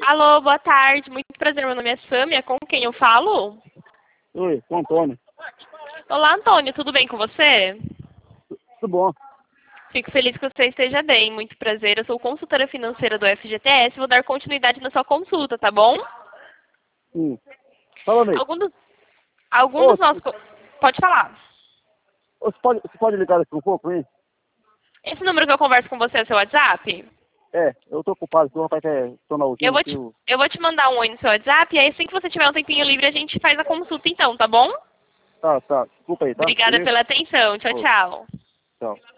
Alô, boa tarde. Muito prazer, meu nome é Sâmia. Com quem eu falo? Oi, com o Antônio. Olá, Antônio. Tudo bem com você? Tudo bom? Fico feliz que você esteja bem. Muito prazer. Eu sou consultora financeira do FGTS. Vou dar continuidade na sua consulta, tá bom? Sim. Fala aí. Algum dos, algum Ô, dos nossos... Pode falar. você pode ligar aqui um pouco, hein? Esse número que eu converso com você é seu WhatsApp? É, eu tô ocupado, que o rapaz quer tornar Eu usina vou aqui. te, eu vou te mandar um oi no seu WhatsApp e aí assim que você tiver um tempinho livre a gente faz a consulta então, tá bom? Tá, desculpa aí, tá? Obrigada Beleza? pela atenção. Tchau, Ô, tchau. tchau.